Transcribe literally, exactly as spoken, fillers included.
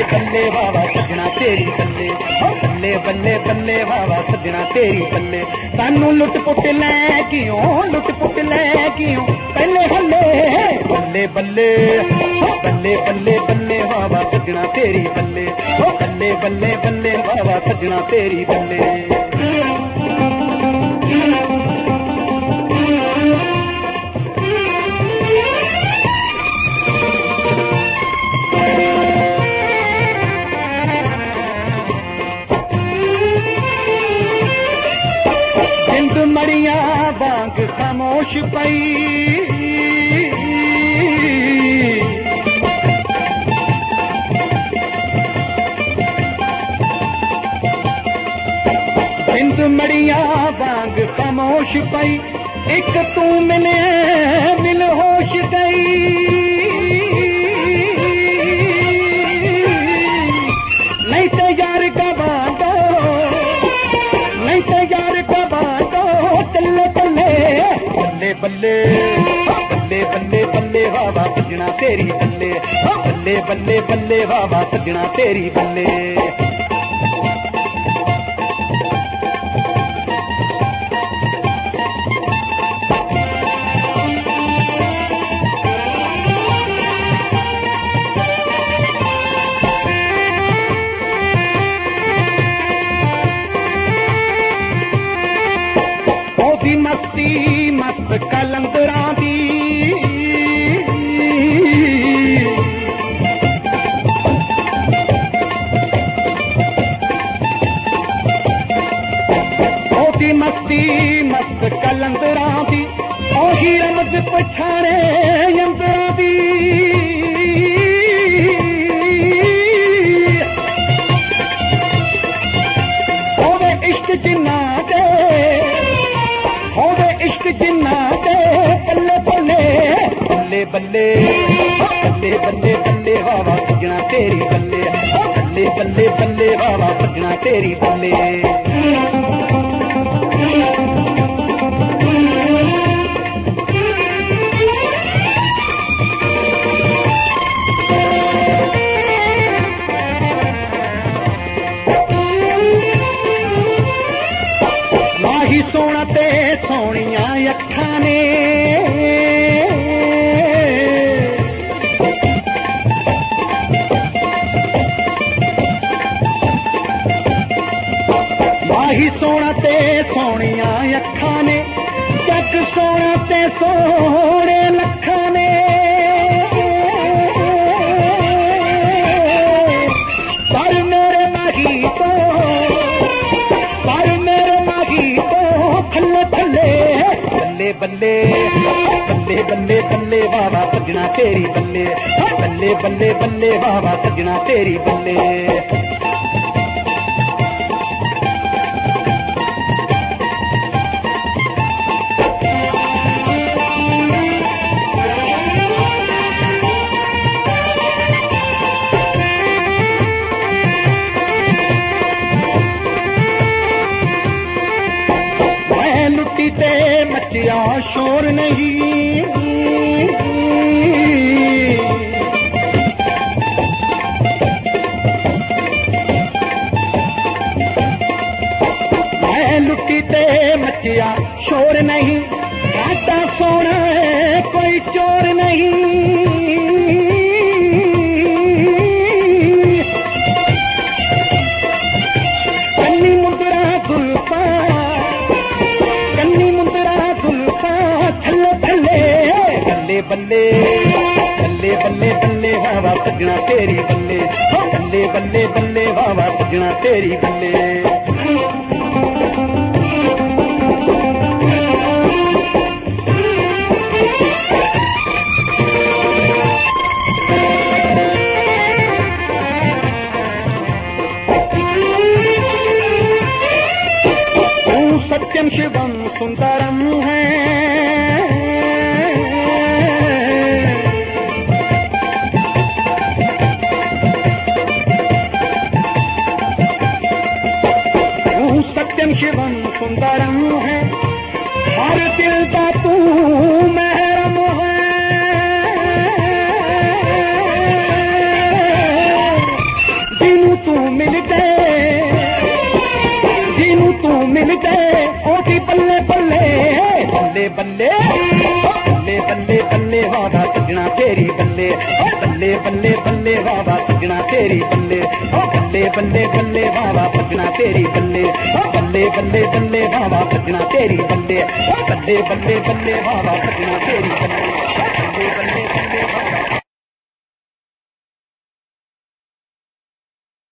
बल्ले बाबा सजना तेरी बल्ले, बल्ले बल्ले बल्ले बाबा सजना तेरी बल्ले। सानू लुट पुट लै क्यों, लुट पुट लै क्यों पहले हल्ले, बल्ले बल्ले बल्ले बल्ले बल्ले बाबा सजना तेरी बल्ले, बल्ले बल्ले बल्ले बाबा सजना तेरी बल्ले। जिंद मड़िया बांग खामोश पई, जिंद मड़िया बांग खामोश पई, एक तू मिले मिल होश गई। नहीं तो यार का बांधो, नहीं तो यार का बांधो चले बल्ले, बल्ले बल्ले बल्ले बल्ले बल्ले बाबा सजना तेरी बल्ले, बल्ले बल्ले बल्ले बाबा सजना तेरी बल्ले। ओदी मस्ती मस्त कलंदरां दी, ओदी मस्ती मस्त कलंदरां दी, ओही रमज पछाणे यंदरां दी। ओदे इश्क जिन्ना दे, होवे इश्क जिन्ना दे बल्ले बल्ले बल्ले बल्ले बल्ले बल्ले बल्ले बाबा सजना तेरी बल्ले, बल्ले बल्ले बल्ले बाबा सजना तेरी बल्ले। माही सोना ते सोनिया अखां ने, माही सोना ते सोनिया अखां ने, जग सोना ते सोने लखां ने। पर मेरे माही तो, पर मेरे माही तो थल्ले थल्ले बल्ले बल्ले बल्ले बल्ले बल्ले बाबा सजना तेरी बल्ले, बल्ले बल्ले बल्ले बाबा सजना तेरी बल्ले। लुटी ते मचिया शोर नहीं, मैं लुटी ते मचिया शोर नहीं, सादा सोना है कोई चोर नहीं। कन्नी मुंदरा दुल्फा, कन्नी मुंदरा दुल्फा थल्ले थल्ले बल्ले बल्ले बल्ले बल्ले बल्ले बाबा सजना तेरी बल्ले, बल्ले बल्ले बल्ले बाबा सजना तेरी बल्ले। सत्यम शिवम सुंदरम है, तू सत्यम शिवम सुंदरम है, हर दिल का तू महरम है। मिल जाए जिनू तू मिल जाए ओदी बल्ले बल्ले बल्ले बल्ले बल्ले बल्ले बल्ले वादा सजना तेरी बल्ले बल्ले बल्ले बल्ले वादा सजना तेरी बल्ले बल्ले बल्ले बल्ले वादा सजना तेरी बल्ले बल्ले बल्ले बल्ले वादा सजना तेरी बल्ले बल्ले बल्ले बल्ले वादा सजना तेरी बल्ले।